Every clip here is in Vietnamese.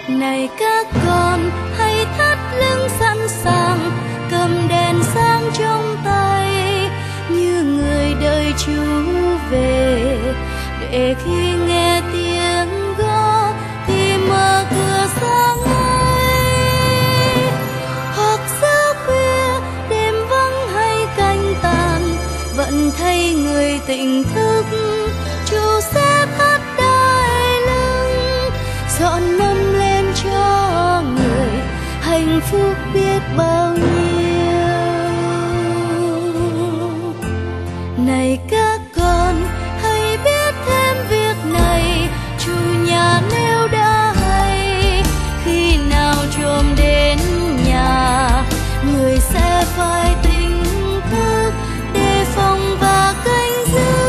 Này các con hãy thắt lưng sẵn sàng, cầm đèn sáng trong tay, như người đợi Chúa về. Để khi nghe tiếng gõ thì mở cửa ra ngay. Hoặc giữa khuya đêm vắng hay canh tàn, vẫn thấy người tỉnh thức, Chúa sẽ thắt đai lưng, dọn mâm lên cho người, hạnh phúc biết bao nhiêu. Này các con hãy biết thêm việc này, chủ nhà nếu đã hay, khi nào trộm đến nhà, người sẽ phải tỉnh thức, đề phòng và canh giữ.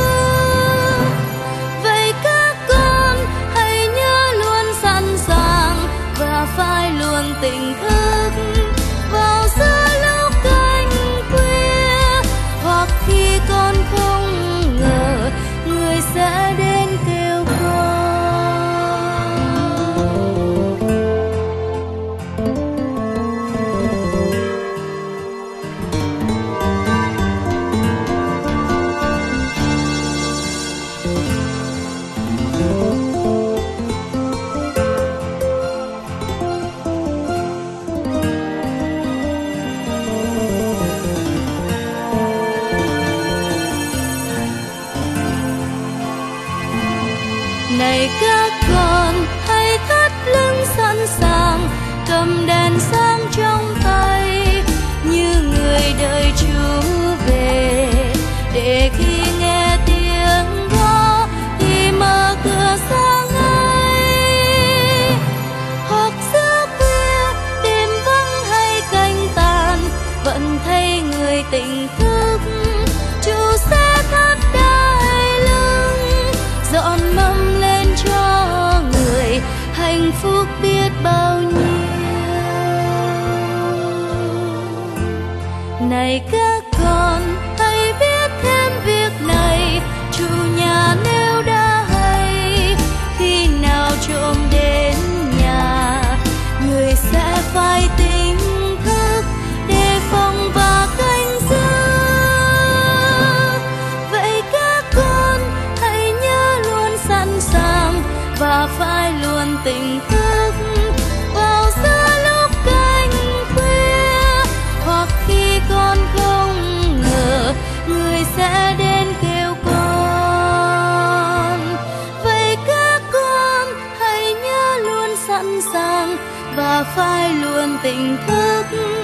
Vậy các con hãy nhớ luôn sẵn sàng và phải luôn tỉnh thức vào giữa lúc canh khuya, hoặc khi con không ngờ người sẽ đến kêu con. Này các con hãy thắt lưng sẵn sàng, cầm đèn sáng trong tay, như người đợi Chúa về. Để khi nghe tiếng gõ thì mở cửa ra ngay. Hoặc giữa khuya đêm vắng hay canh tàn, vẫn thấy người tỉnh thức, Chúa sẽ thắt đai lưng, dọn mâm lên cho người, hạnh phúc biết bao nhiêu. Này các con hãy biết thêm việc này, chủ nhà nếu đã hay, khi nào trộm đến nhà, người sẽ phải tỉnh thức, đề phòng và canh giữ. Vậy các con hãy nhớ luôn sẵn sàng và phải luôn tỉnh thức vào giữa lúc canh khuya, hoặc khi con không ngờ người sẽ đến kêu con. Vậy các con hãy nhớ luôn sẵn sàng và phải luôn tỉnh thức